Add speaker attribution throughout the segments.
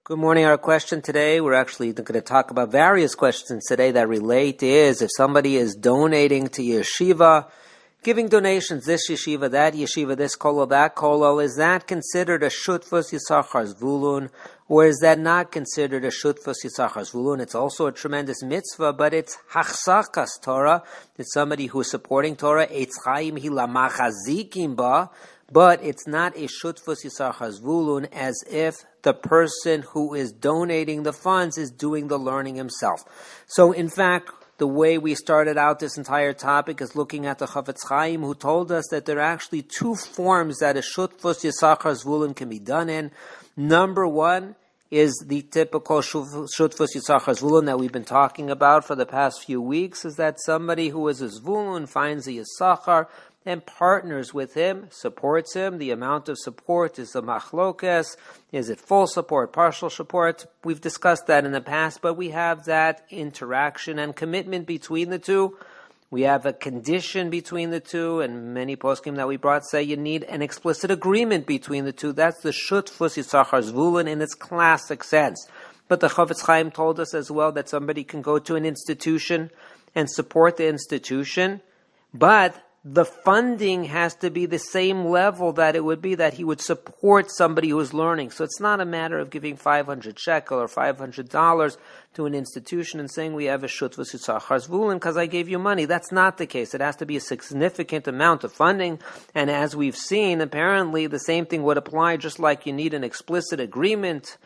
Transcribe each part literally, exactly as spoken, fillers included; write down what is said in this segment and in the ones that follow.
Speaker 1: Good morning. Our question today, we're actually going to talk about various questions today that relate is if somebody is donating to yeshiva, giving donations, this yeshiva, that yeshiva, this kolel, that kolel, is that considered a shutfus yisachar zvulun, or is that not considered a shutfus yisachar zvulun? It's also a tremendous mitzvah, but it's hachsakas Torah. It's somebody who is supporting Torah. Eitz chaim hi lamachazikim ba, but it's not a shutfus yisachar zvulun, as if the person who is donating the funds is doing the learning himself. So, in fact, the way we started out this entire topic is looking at the Chafetz Chaim, who told us that there are actually two forms that a shutfus yisachar zvulun can be done in. Number one is the typical shutfus yisachar zvulun that we've been talking about for the past few weeks, is that somebody who is a zvulun finds a yisachar and partners with him, supports him. The amount of support is a machlokes. Is it full support, partial support? We've discussed that in the past, but we have that interaction and commitment between the two. We have a condition between the two, and many poskim that we brought say you need an explicit agreement between the two. That's the shutfus yisachar zvulun in its classic sense. But the Chafetz Chaim told us as well that somebody can go to an institution and support the institution, but the funding has to be the same level that it would be that he would support somebody who is learning. So it's not a matter of giving five hundred shekel or five hundred dollars to an institution and saying we have a shutfus yisachar zvulun because I gave you money. That's not the case. It has to be a significant amount of funding. And as we've seen, apparently the same thing would apply, just like you need an explicit agreement,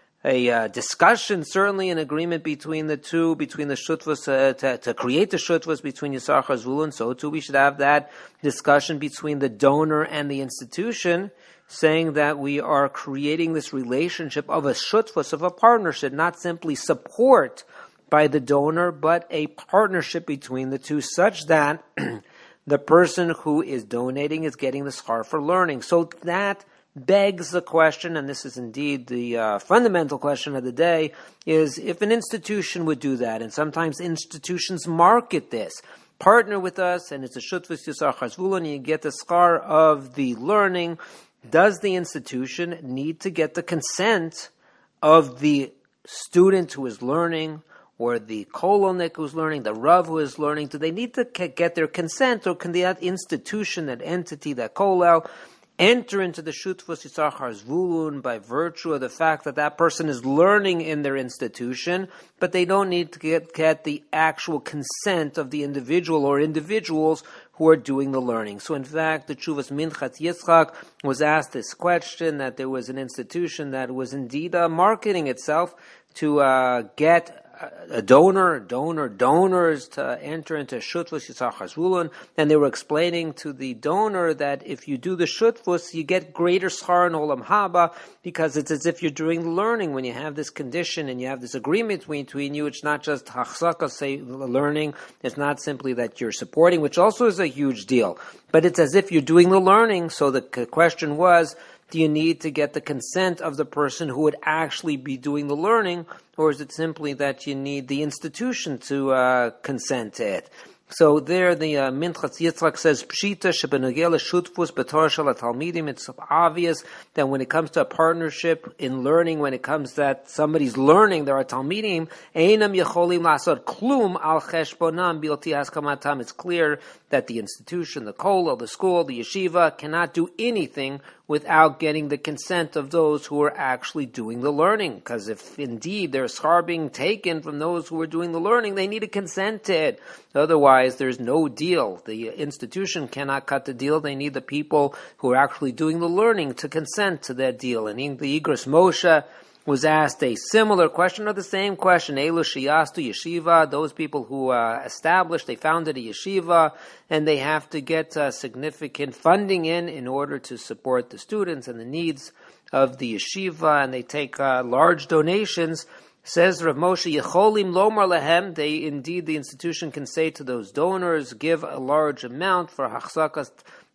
Speaker 1: a uh, discussion, certainly an agreement between the two, between the shutfus, uh, to, to create the shutfus between yisachar zvulun. So too we should have that discussion between the donor and the institution, saying that we are creating this relationship of a shutfus, of a partnership, not simply support by the donor, but a partnership between the two, such that the person who is donating is getting the schar for learning. So that begs the question, and this is indeed the uh, fundamental question of the day, is if an institution would do that, and sometimes institutions market this, partner with us, and it's a shutfus yisachar zvulun, and you get the schar of the learning, does the institution need to get the consent of the student who is learning, or the kolelnik who's learning, the rav who is learning? Do they need to get their consent, or can that institution, that entity, that kolel, enter into the shutfus yisachar zvulun by virtue of the fact that that person is learning in their institution, but they don't need to get, get the actual consent of the individual or individuals who are doing the learning? So in fact, the Tshuvas Minchat Yitzchak was asked this question, that there was an institution that was indeed uh, marketing itself to uh, get a donor, donor, donors to enter into shutfus yisachar zvulun, and they were explaining to the donor that if you do the shutfus, you get greater schar in olam haba, because it's as if you're doing the learning. When you have this condition and you have this agreement between you, it's not just hachsaka, say learning. It's not simply that you're supporting, which also is a huge deal, but it's as if you're doing the learning. So the question was, do you need to get the consent of the person who would actually be doing the learning, or is it simply that you need the institution to uh, consent to it? So there, the uh, Minchat Yitzchak says, Pshita shebenogel shutfus b'torah shel talmidim. It's obvious that when it comes to a partnership in learning, when it comes that somebody's learning, there are talmidim, einam yecholim lasot klum al cheshbonam bilti haskamatam. It's clear that the institution, the kolel, the school, the yeshiva cannot do anything without getting the consent of those who are actually doing the learning. Because if indeed there's schar being taken from those who are doing the learning, they need to consent to it. Otherwise, there's no deal. The institution cannot cut the deal. They need the people who are actually doing the learning to consent to that deal. And in the Igros Moshe was asked a similar question, or the same question, Elu sheyastu yeshiva, those people who uh, established, they founded a yeshiva, and they have to get uh, significant funding in in order to support the students and the needs of the yeshiva, and they take uh, large donations. Says Rav Moshe, Yecholim lomar lehem, they indeed, the institution can say to those donors, give a large amount for hachsakas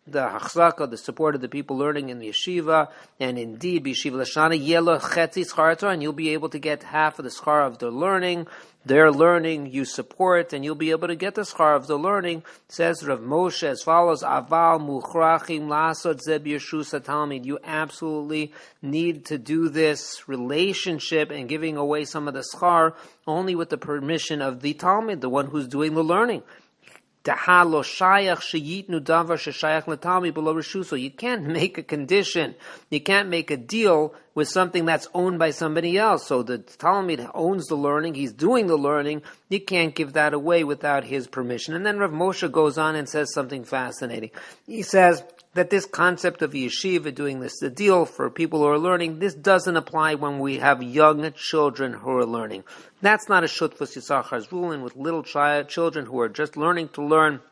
Speaker 1: the hachzaka, the support of the people learning in the yeshiva, and indeed, b'yeshiva l'shana yelo chetzi schar Torah, and you'll be able to get half of the schar of the learning. Their learning you support, and you'll be able to get the schar of the learning. Says Rav Moshe as follows: Aval muchrachim lasot ze b'yeshus hatalmid. You absolutely need to do this relationship and giving away some of the schar only with the permission of the talmid, the one who's doing the learning. You can't make a condition, you can't make a deal with something that's owned by somebody else. So the Talmud owns the learning, he's doing the learning, you can't give that away without his permission. And then Rav Moshe goes on and says something fascinating. He says that this concept of yeshiva doing this, the deal for people who are learning, this doesn't apply when we have young children who are learning. That's not a shutfus yisachar zulin with little child children who are just learning to learn.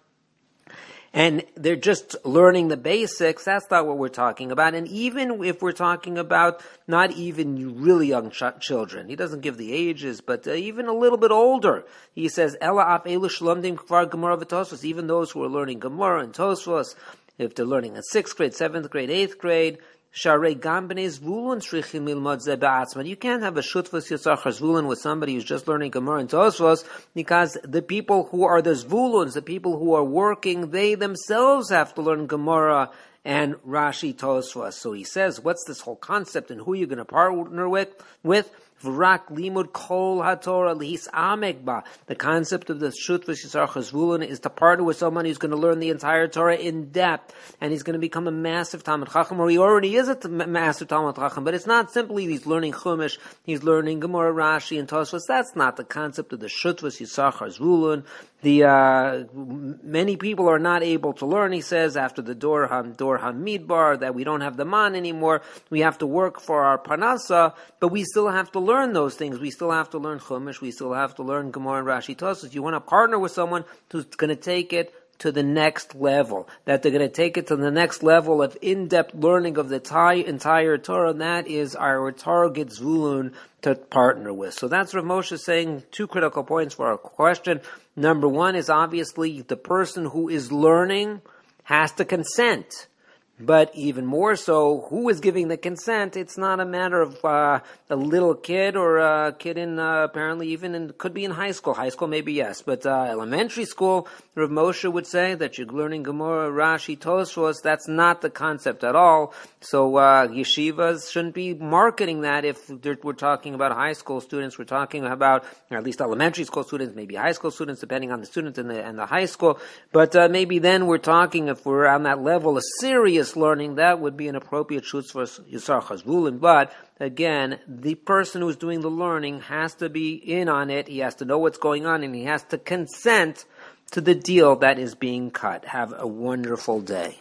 Speaker 1: And they're just learning the basics. That's not what we're talking about. And even if we're talking about not even really young ch- children, he doesn't give the ages, but uh, even a little bit older. He says, Ela af elu shlomdim kvar Gemara v'Tosfos, even those who are learning Gemara and Tosfos, if they're learning in sixth grade, seventh grade, eighth grade, Sharei gam b'nei zvulun shrichim lilmod ze ba'atzman. You can't have a shutfus yitzachar zvulun with somebody who's just learning Gemara and Tosfos, because the people who are the zvuluns, the people who are working, they themselves have to learn Gemara and Rashi Tosfos. So he says, what's this whole concept and who you're going to partner with? With V'rak limud kol haTorah lihis amek ba. The concept of the shutfus yisachar zvulun is to partner with someone who's going to learn the entire Torah in depth, and he's going to become a massive Talmud Chacham, or he already is a t- massive Talmud Chacham. But it's not simply he's learning Chumash, he's learning Gemara, Rashi, and Tosfos. That's not the concept of the shutfus yisachar zvulun. The uh, many people are not able to learn. He says after the Dor Ham Dor Hamidbar that we don't have the man anymore. We have to work for our parnasa, but we still have to learn those things. We still have to learn Chumash. We still have to learn Gemara and Rashi Tosfos. You want to partner with someone who's going to take it to the next level, that they're going to take it to the next level of in-depth learning of the t- entire Torah, and that is our target zvulun to partner with. So that's Rav Moshe saying two critical points for our question. Number one is obviously the person who is learning has to consent. But even more so, who is giving the consent? It's not a matter of uh, a little kid or a kid in, uh, apparently even in, could be in high school. High school maybe yes, but uh, elementary school, Rav Moshe would say that you're learning Gemara, Rashi, Tosfos. That's not the concept at all. So uh, yeshivas shouldn't be marketing that if we're talking about high school students. We're talking about, or at least elementary school students, maybe high school students, depending on the student and the, and the high school. But uh, maybe then we're talking, if we're on that level, a serious learning, that would be an appropriate shutfus yisachar zvulun. But again, the person who's doing the learning has to be in on it. He has to know what's going on, and he has to consent to the deal that is being cut. Have a wonderful day.